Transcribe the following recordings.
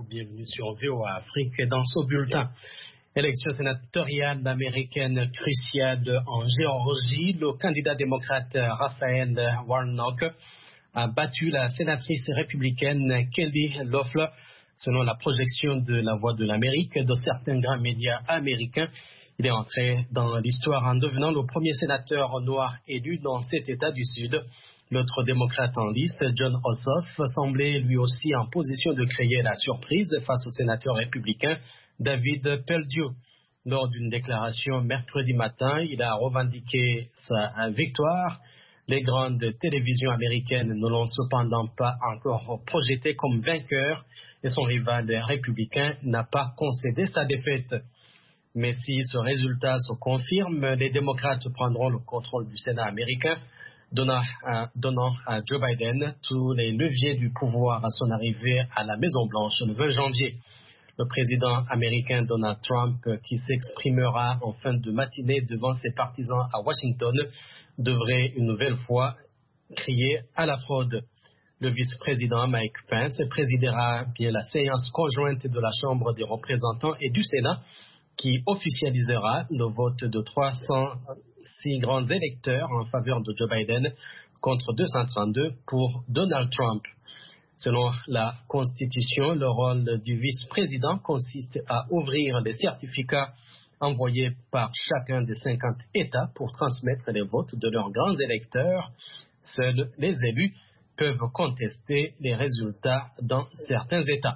bienvenue sur VOA Afrique dans ce bulletin. Élection sénatoriale américaine cruciale en Géorgie, le candidat démocrate Raphaël Warnock a battu la sénatrice républicaine Kelly Loeffler. Selon la projection de la Voix de l'Amérique de certains grands médias américains, il est entré dans l'histoire en devenant le premier sénateur noir élu dans cet État du Sud. L'autre démocrate en lice, Jon Ossoff, semblait lui aussi en position de créer la surprise face au sénateur républicain David Perdue. Lors d'une déclaration mercredi matin, il a revendiqué sa victoire. Les grandes télévisions américaines ne l'ont cependant pas encore projeté comme vainqueur et son rival républicain n'a pas concédé sa défaite. Mais si ce résultat se confirme, les démocrates prendront le contrôle du Sénat américain, donnant à Joe Biden tous les leviers du pouvoir à son arrivée à la Maison-Blanche le 20 janvier. Le président américain Donald Trump, qui s'exprimera en fin de matinée devant ses partisans à Washington, devrait une nouvelle fois crier à la fraude. Le vice-président Mike Pence présidera bien la séance conjointe de la Chambre des représentants et du Sénat qui officialisera le vote de 306 grands électeurs en faveur de Joe Biden contre 232 pour Donald Trump. Selon la Constitution, le rôle du vice-président consiste à ouvrir les certificats envoyés par chacun des 50 États pour transmettre les votes de leurs grands électeurs. Seuls les élus peuvent contester les résultats dans certains États.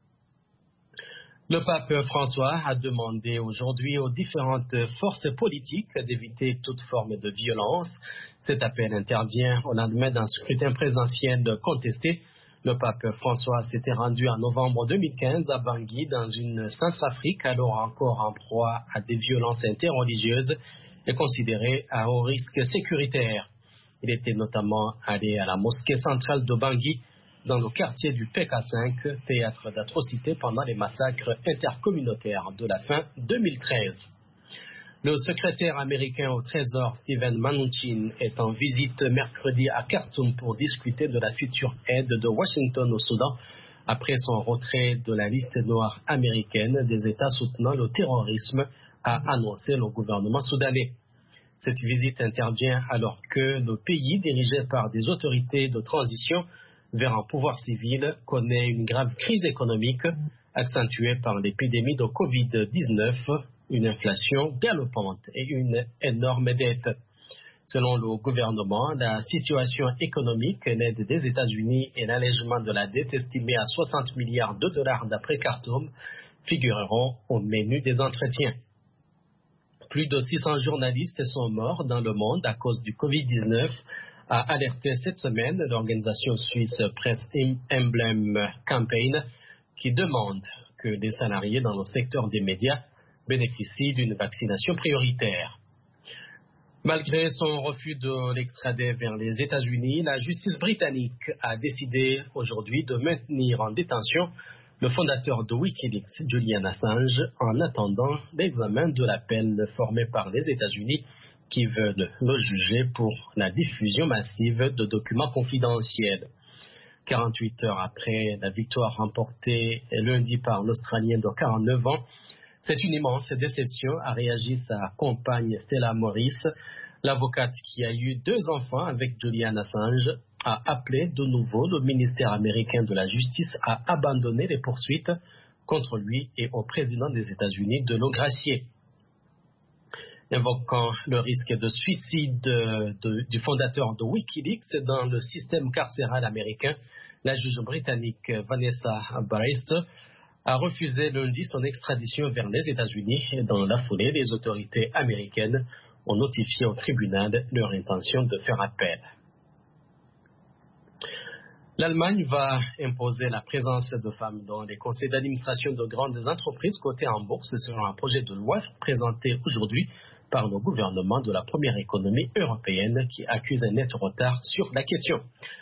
Le pape François a demandé aujourd'hui aux différentes forces politiques d'éviter toute forme de violence. Cet appel intervient au lendemain d'un scrutin présidentiel contesté. Le pape François s'était rendu en novembre 2015 à Bangui, dans une Centrafrique alors encore en proie à des violences interreligieuses et considérée à haut risque sécuritaire. Il était notamment allé à la mosquée centrale de Bangui, dans le quartier du PK5, théâtre d'atrocités pendant les massacres intercommunautaires de la fin 2013. Le secrétaire américain au Trésor, Steven Mnuchin, est en visite mercredi à Khartoum pour discuter de la future aide de Washington au Soudan après son retrait de la liste noire américaine des États soutenant le terrorisme, a annoncé le gouvernement soudanais. Cette visite intervient alors que le pays, dirigé par des autorités de transition vers un pouvoir civil, connaît une grave crise économique accentuée par l'épidémie de Covid-19, une inflation galopante et une énorme dette. Selon le gouvernement, la situation économique, l'aide des États-Unis et l'allègement de la dette estimée à 60 milliards de dollars d'après Khartoum figureront au menu des entretiens. Plus de 600 journalistes sont morts dans le monde à cause du Covid-19, a alerté cette semaine l'organisation suisse Press Emblem Campaign, qui demande que les salariés dans le secteur des médias bénéficient d'une vaccination prioritaire. Malgré son refus de l'extrader vers les États-Unis, la justice britannique a décidé aujourd'hui de maintenir en détention le fondateur de Wikileaks, Julian Assange, en attendant l'examen de l'appel formé par les États-Unis qui veulent le juger pour la diffusion massive de documents confidentiels. 48 heures après la victoire remportée lundi par l'Australien de 49 ans, c'est une immense déception, a réagi sa compagne Stella Morris. L'avocate qui a eu 2 enfants avec Julian Assange a appelé de nouveau le ministère américain de la Justice à abandonner les poursuites contre lui et au président des États-Unis de le gracier. Évoquant le risque de suicide du fondateur de Wikileaks dans le système carcéral américain, la juge britannique Vanessa Bryce a refusé lundi son extradition vers les États-Unis. Dans la foulée, les autorités américaines ont notifié au tribunal leur intention de faire appel. L'Allemagne va imposer la présence de femmes dans les conseils d'administration de grandes entreprises cotées en bourse selon un projet de loi présenté aujourd'hui par le gouvernement de la première économie européenne qui accuse un net retard sur la question.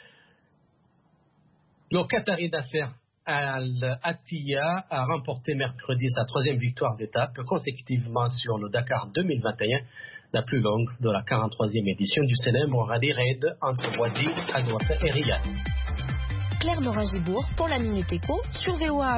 Le Qatari Nasser Al-Attiyah a remporté mercredi sa 3e victoire d'étape consécutivement sur le Dakar 2021, la plus longue de la 43e édition du célèbre rallye raid entre Wadi, Agouassa et Riyad. Claire Morin-Gibourg pour la Minute Éco sur VOA.